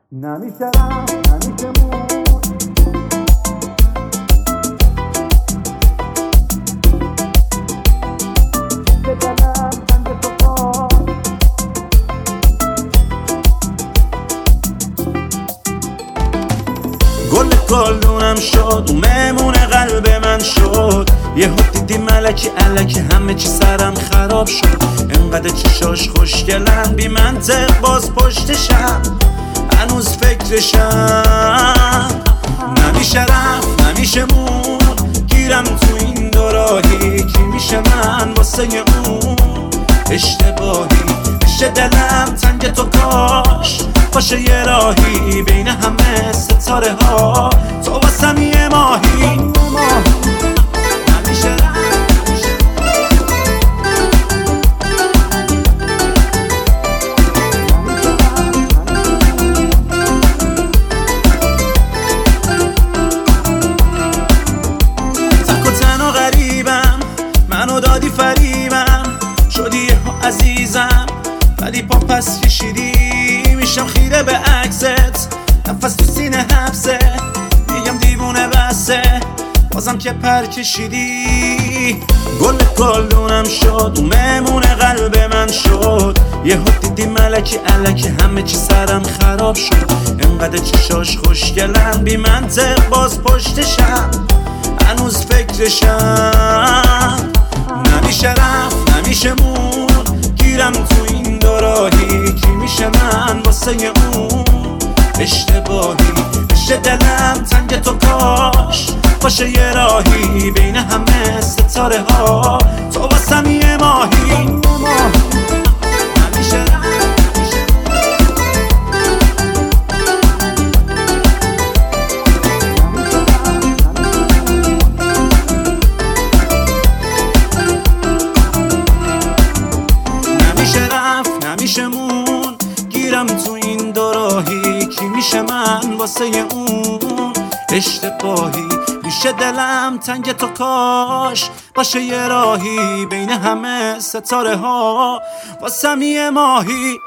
نمیشه رفت نمیشه مون به دلم سنگ تو پا گل گلدونم شد و مهمون قلب من شد. یه دیدی ملکی علکی همه چی سرم خراب شد. انقدر چشاش خوشگلن بی منطق باز پشتشم هنوز فکرشم. نمیشه رفت نمیشه مون گیرم تو این دوراهی. کی میشه من واسه اون اشتباهی؟ میشه دلم تنگ تو کاش باشه یه راهی بین همه ستاره ها تو واسم یه ماهی. نمیشه رفت نمیشه تک و تنها غریبم منو دادی فریبم شدی یه عزیزم ولی پا پس کشیدی. میشم خیره به عکست نفس تو سینه حبسه میگم دیوونه بسه بازم که پر کشیدی. گل گلدونم شد و مهمون قلب من شد. یه دیدی ملکی علکی همه چی سرم خراب شد. انقدر چشاش خوشگلن بی منطق باز پشتشم هنوز فکرشم. نمیشه رفت نمیشه مون گیرم تو این دوراهی. کی میشه من واسه اون اشتباهی؟ میشه دلم تنگ تو کاش باشه یه راهی بین همه ستاره ها تو واسم یه ماهی. نمیشه رفت نمیشه نمیشه مون گیرم تو این دوراهی. کی میشه من واسه اون اشتباهی؟ میشه دلم تنگ تو کاش باشه یه راهی بین همه ستاره ها واسم یه ماهی.